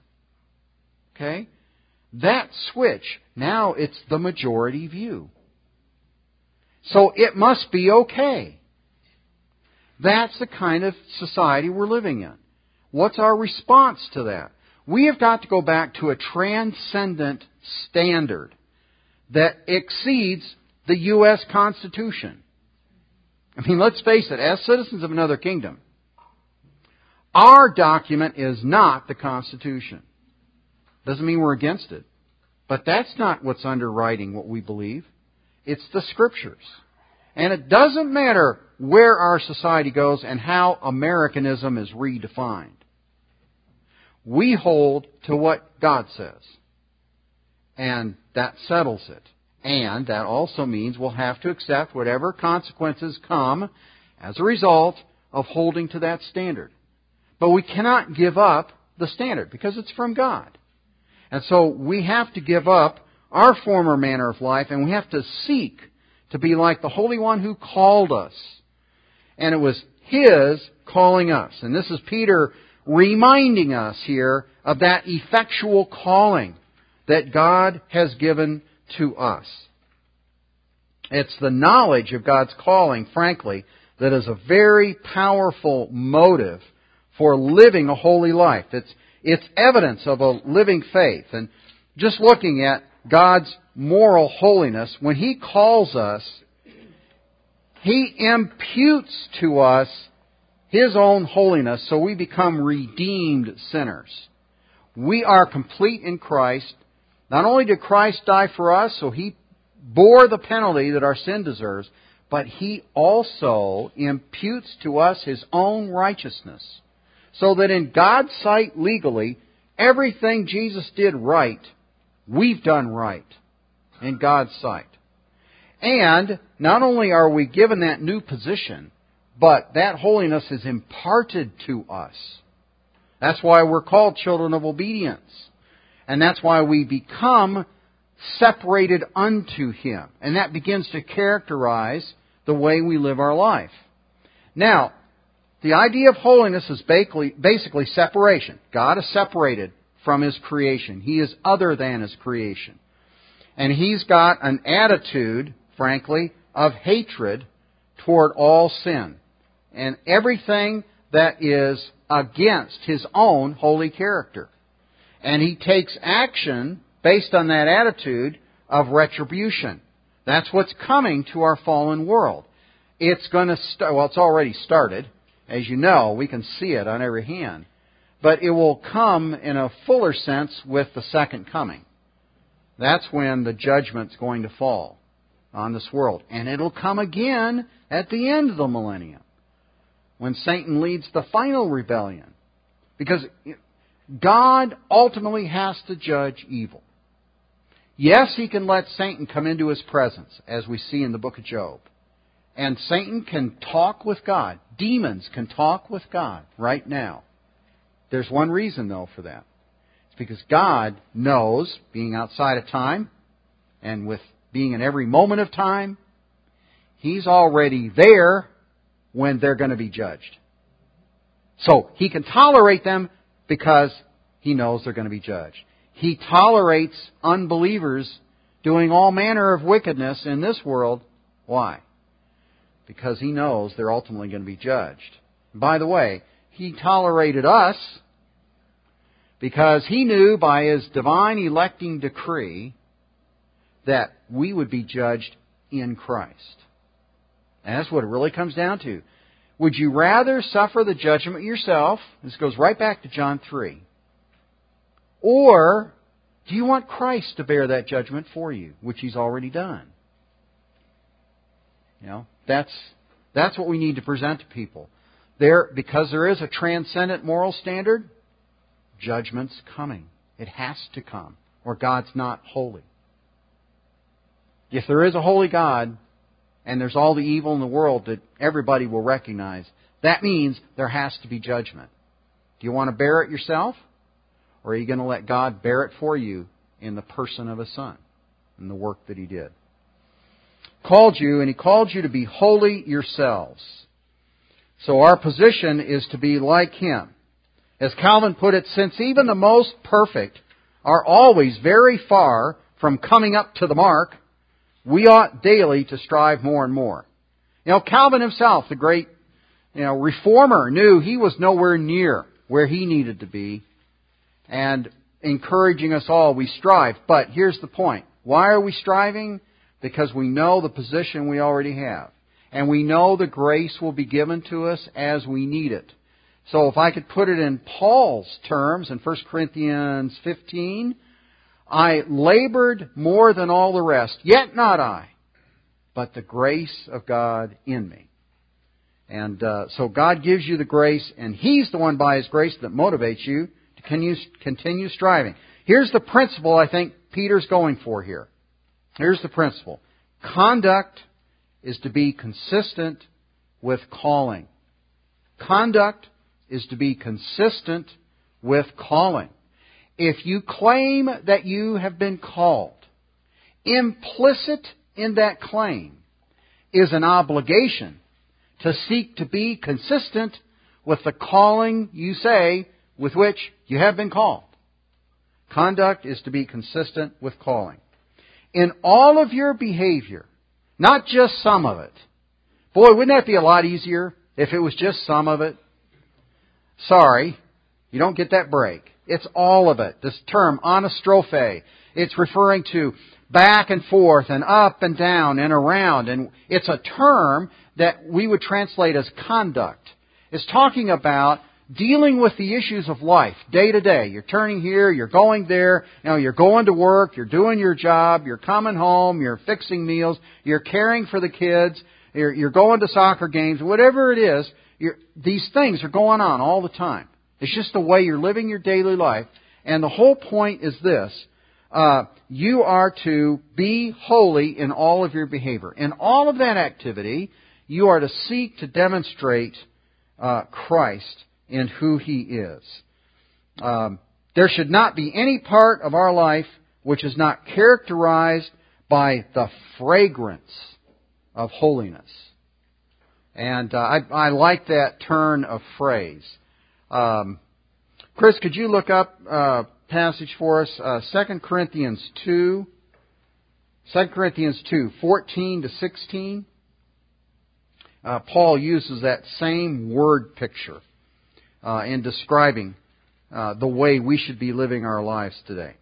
Okay? That switch, now it's the majority view. So it must be okay. That's the kind of society we're living in. What's our response to that? We have got to go back to a transcendent standard that exceeds the U.S. Constitution. I mean, let's face it, as citizens of another kingdom, our document is not the Constitution. Doesn't mean we're against it. But that's not what's underwriting what we believe. It's the Scriptures. And it doesn't matter where our society goes and how Americanism is redefined. We hold to what God says. And that settles it. And that also means we'll have to accept whatever consequences come as a result of holding to that standard. But we cannot give up the standard because it's from God. And so we have to give up our former manner of life and we have to seek to be like the Holy One who called us. And it was His calling us. And this is Peter reminding us here of that effectual calling that God has given to us. It's the knowledge of God's calling, frankly, that is a very powerful motive for living a holy life. It's evidence of a living faith. And just looking at God's moral holiness, when He calls us, He imputes to us His own holiness so we become redeemed sinners. We are complete in Christ. Not only did Christ die for us, so He bore the penalty that our sin deserves, but He also imputes to us His own righteousness. So that in God's sight legally, everything Jesus did right, we've done right in God's sight. And not only are we given that new position, but that holiness is imparted to us. That's why we're called children of obedience. And that's why we become separated unto Him. And that begins to characterize the way we live our life. Now, the idea of holiness is basically separation. God is separated from His creation. He is other than His creation. And He's got an attitude, frankly, of hatred toward all sin and everything that is against His own holy character. And He takes action based on that attitude of retribution. That's what's coming to our fallen world. It's going to start, well, it's already started. As you know, we can see it on every hand. But it will come in a fuller sense with the second coming. That's when the judgment's going to fall on this world. And it'll come again at the end of the millennium, when Satan leads the final rebellion. Because God ultimately has to judge evil. Yes, He can let Satan come into His presence, as we see in the book of Job. And Satan can talk with God. Demons can talk with God right now. There's one reason, though, for that. It's because God knows, being outside of time, and with being in every moment of time, He's already there when they're going to be judged. So He can tolerate them because He knows they're going to be judged. He tolerates unbelievers doing all manner of wickedness in this world. Why? Because He knows they're ultimately going to be judged. By the way, He tolerated us because He knew by His divine electing decree that we would be judged in Christ. And that's what it really comes down to. Would you rather suffer the judgment yourself? This goes right back to John 3. Or do you want Christ to bear that judgment for you, which He's already done? You know, that's what we need to present to people. Because there is a transcendent moral standard, judgment's coming. It has to come, or God's not holy. If there is a holy God, and there's all the evil in the world that everybody will recognize, that means there has to be judgment. Do you want to bear it yourself? Or are you going to let God bear it for you in the person of His Son and the work that He did? Called you, and He called you to be holy yourselves. So our position is to be like Him. As Calvin put it, since even the most perfect are always very far from coming up to the mark, we ought daily to strive more and more. You know, Calvin himself, the great reformer, knew he was nowhere near where he needed to be, and encouraging us all, we strive. But here's the point. Why are we striving? Because we know the position we already have. And we know the grace will be given to us as we need it. So if I could put it in Paul's terms in 1 Corinthians 15, I labored more than all the rest, yet not I, but the grace of God in me. And so God gives you the grace, and He's the one by His grace that motivates you to continue striving. Here's the principle I think Peter's going for here. Here's the principle. Conduct is to be consistent with calling. Conduct is to be consistent with calling. If you claim that you have been called, implicit in that claim is an obligation to seek to be consistent with the calling you say with which you have been called. Conduct is to be consistent with calling. In all of your behavior, not just some of it. Boy, wouldn't that be a lot easier if it was just some of it? Sorry, you don't get that break. It's all of it. This term, anastrophe, it's referring to back and forth and up and down and around. And it's a term that we would translate as conduct. It's talking about dealing with the issues of life day to day. You're turning here, you're going there, you're going to work, you're doing your job, you're coming home, you're fixing meals, you're caring for the kids, you're going to soccer games, whatever it is, these things are going on all the time. It's just the way you're living your daily life. And the whole point is this. You are to be holy in all of your behavior. In all of that activity, you are to seek to demonstrate Christ in who He is. There should not be any part of our life which is not characterized by the fragrance of holiness. And I like that turn of phrase. Chris, could you look up a passage for us? 2 Corinthians 2, 14 to 16. Paul uses that same word picture in describing the way we should be living our lives today.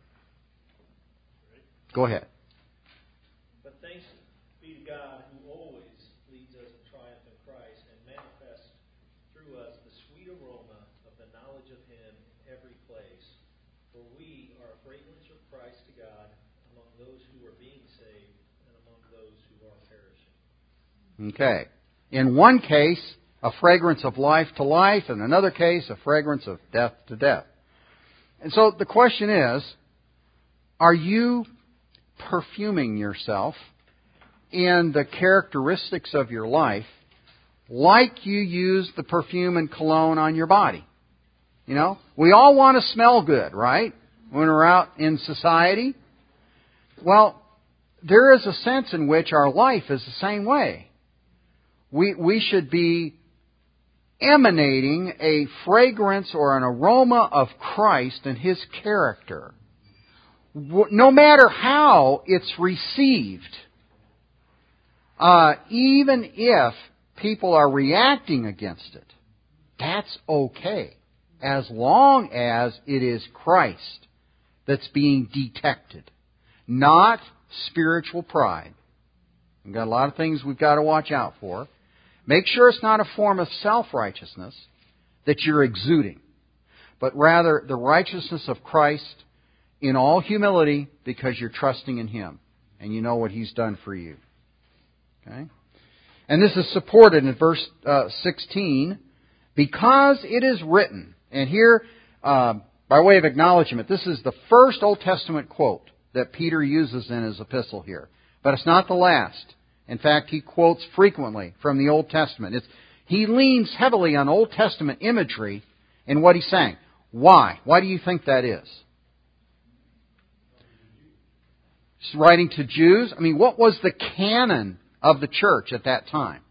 Go ahead. But thanks be to God who always leads us in triumph in Christ and manifests through us the sweet aroma of the knowledge of Him in every place. For we are a fragrance of Christ to God among those who are being saved and among those who are perishing. Okay. In one case, a fragrance of life to life. In another case, a fragrance of death to death. And so the question is, are you perfuming yourself in the characteristics of your life like you use the perfume and cologne on your body? You know, we all want to smell good, right? When we're out in society. Well, there is a sense in which our life is the same way. We should be emanating a fragrance or an aroma of Christ and His character. No matter how it's received, even if people are reacting against it, that's okay, as long as it is Christ that's being detected, not spiritual pride. We've got a lot of things we've got to watch out for. Make sure it's not a form of self-righteousness that you're exuding, but rather the righteousness of Christ in all humility because you're trusting in Him and you know what He's done for you. Okay? And this is supported in verse 16, because it is written. And here, by way of acknowledgement, this is the first Old Testament quote that Peter uses in his epistle here. But it's not the last. In fact, he quotes frequently from the Old Testament. He leans heavily on Old Testament imagery in what he's saying. Why? Why do you think that is? He's writing to Jews. I mean, what was the canon of the church at that time?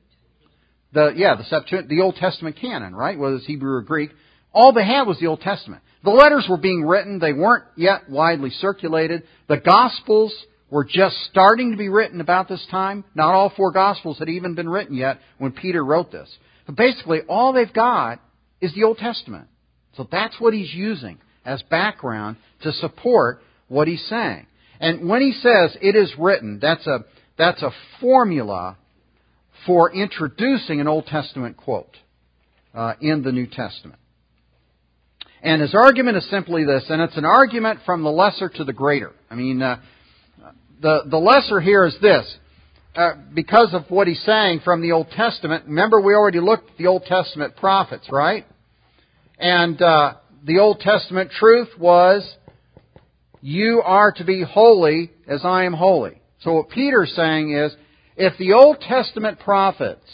The Septuagint, the Old Testament canon, right? Whether it's Hebrew or Greek. All they had was the Old Testament. The letters were being written. They weren't yet widely circulated. The Gospels were just starting to be written about this time. Not all 4 Gospels had even been written yet when Peter wrote this. But basically, all they've got is the Old Testament. So that's what he's using as background to support what he's saying. And when he says, it is written, that's a formula for introducing an Old Testament quote in the New Testament. And his argument is simply this, and it's an argument from the lesser to the greater. I mean, the lesser here is this. Because of what he's saying from the Old Testament, remember we already looked at the Old Testament prophets, right? And the Old Testament truth was, you are to be holy as I am holy. So what Peter's saying is, if the Old Testament prophets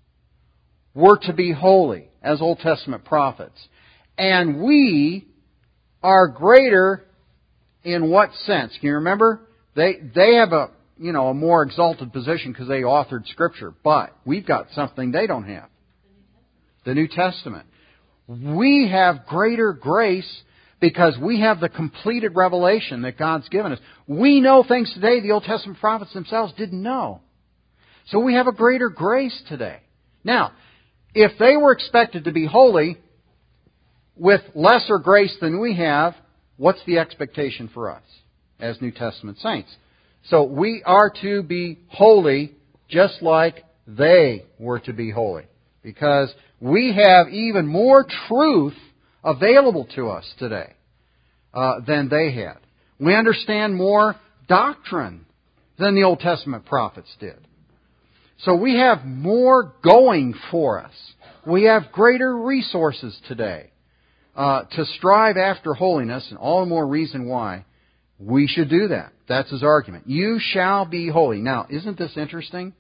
were to be holy as Old Testament prophets, and we are greater in what sense? Can you remember? They have a more exalted position because they authored Scripture, but we've got something they don't have. The New Testament. We have greater grace because we have the completed revelation that God's given us. We know things today the Old Testament prophets themselves didn't know. So we have a greater grace today. Now, if they were expected to be holy with lesser grace than we have, what's the expectation for us as New Testament saints? So we are to be holy just like they were to be holy, because we have even more truth available to us today than they had. We understand more doctrine than the Old Testament prophets did. So we have more going for us. We have greater resources today to strive after holiness, and all the more reason why we should do that. That's his argument. You shall be holy. Now, isn't this interesting?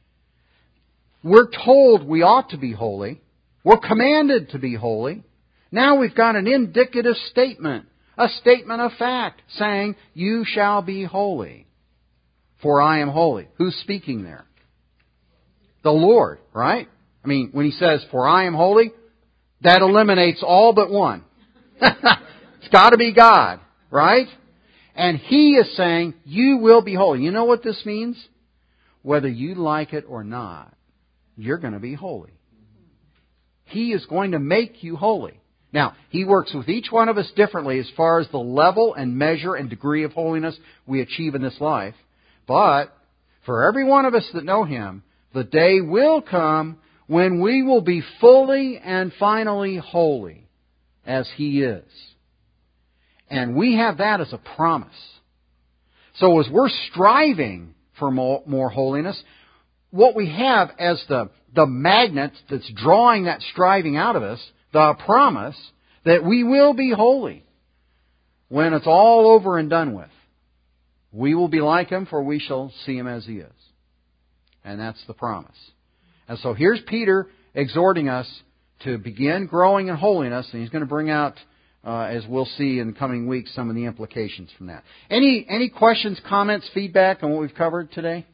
We're told we ought to be holy. We're commanded to be holy. Now we've got an indicative statement A statement of fact saying, you shall be holy, for I am holy. Who's speaking there? The Lord, right? I mean, when He says, for I am holy, that eliminates all but one. It's got to be God, right? And He is saying, you will be holy. You know what this means? Whether you like it or not, you're going to be holy. He is going to make you holy. Now, He works with each one of us differently as far as the level and measure and degree of holiness we achieve in this life. But for every one of us that know Him, the day will come when we will be fully and finally holy as He is. And we have that as a promise. So as we're striving for more holiness, what we have as the magnet that's drawing that striving out of us, the promise that we will be holy when it's all over and done with. We will be like Him, for we shall see Him as He is. And that's the promise. And so here's Peter exhorting us to begin growing in holiness, and he's going to bring out, as we'll see in the coming weeks, some of the implications from that. Any questions, comments, feedback on what we've covered today?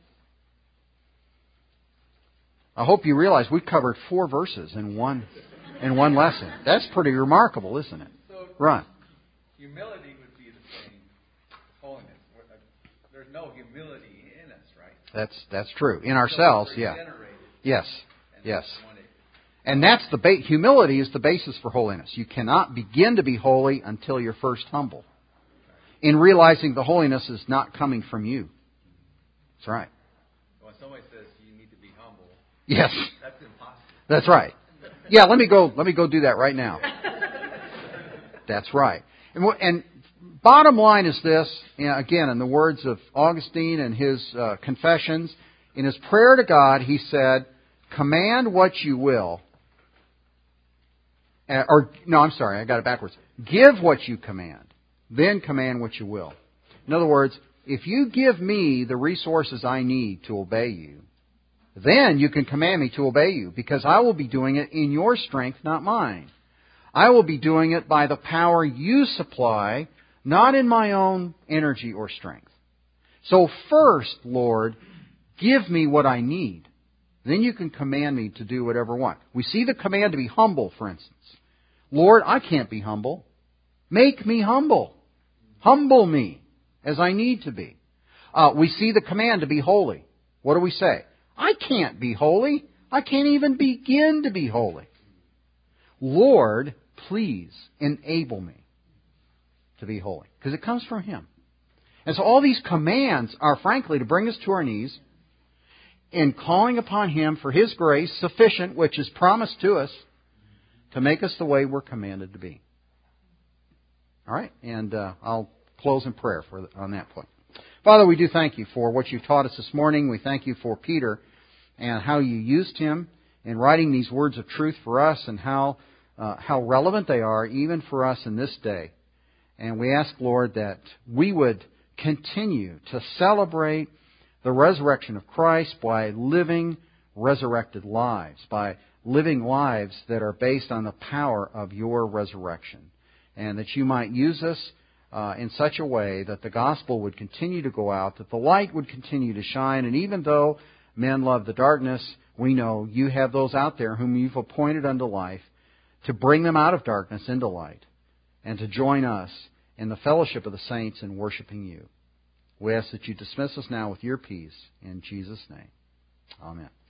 I hope you realize we've covered 4 verses in one lesson. That's pretty remarkable, isn't it? So, right. Humility would be the same as holiness. There's no humility in us, right? That's true. In ourselves, yeah. Yes. Yes. And that's humility is the basis for holiness. You cannot begin to be holy until you're first humble. In realizing the holiness is not coming from you. That's right. When somebody says you need to be humble, yes. That's impossible. That's right. Yeah, let me go do that right now. That's right. And bottom line is this, again, in the words of Augustine and his confessions, in his prayer to God, he said, command what you will. I got it backwards. Give what you command, then command what you will. In other words, if you give me the resources I need to obey you, then you can command me to obey you, because I will be doing it in your strength, not mine. I will be doing it by the power you supply, not in my own energy or strength. So first, Lord, give me what I need. Then you can command me to do whatever I want. We see the command to be humble, for instance. Lord, I can't be humble. Make me humble. Humble me as I need to be. We see the command to be holy. What do we say? I can't be holy. I can't even begin to be holy. Lord, please enable me to be holy. Because it comes from Him. And so all these commands are frankly to bring us to our knees in calling upon Him for His grace sufficient, which is promised to us, to make us the way we're commanded to be. All right? And I'll close in prayer on that point. Father, we do thank You for what You've taught us this morning. We thank You for Peter and how You used him in writing these words of truth for us, and how relevant they are even for us in this day. And we ask, Lord, that we would continue to celebrate the resurrection of Christ by living resurrected lives, by living lives that are based on the power of Your resurrection. And that You might use us in such a way that the gospel would continue to go out, that the light would continue to shine. And even though men love the darkness, we know You have those out there whom You've appointed unto life to bring them out of darkness into light, and to join us in the fellowship of the saints in worshiping You. We ask that You dismiss us now with Your peace. In Jesus' name, amen.